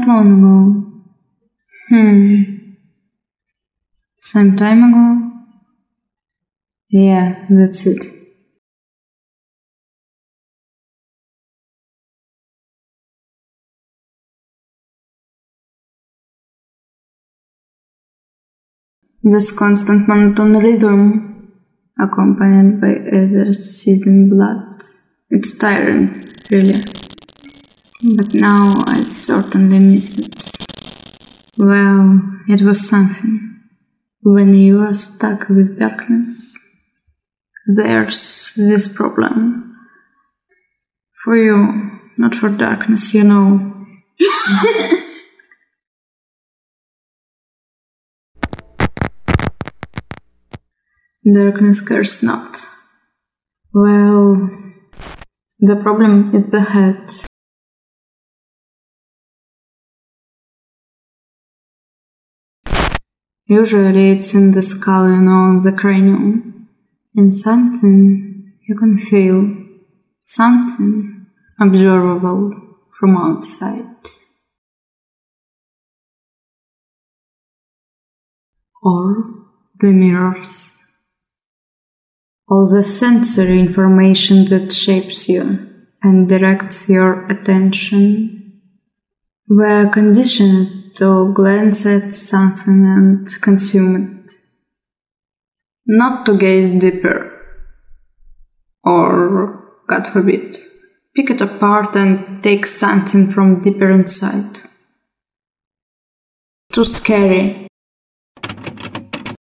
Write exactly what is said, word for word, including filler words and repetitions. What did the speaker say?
Not long ago. Hmm. Some time ago? Yeah, that's it. This constant monotone rhythm, accompanied by every seething blood. It's tiring, really. But now I certainly miss it. Well, it was something. When you are stuck with darkness, there's this problem. For you, not for darkness, you know. Darkness cares not. Well, the problem is the head. Usually it's in the skull, you know, the cranium. And something you can feel. Something observable from outside. Or the mirrors. All the sensory information that shapes you and directs your attention. We are conditioned to glance at something and consume it. Not to gaze deeper. Or, God forbid, pick it apart and take something from deeper inside. Too scary.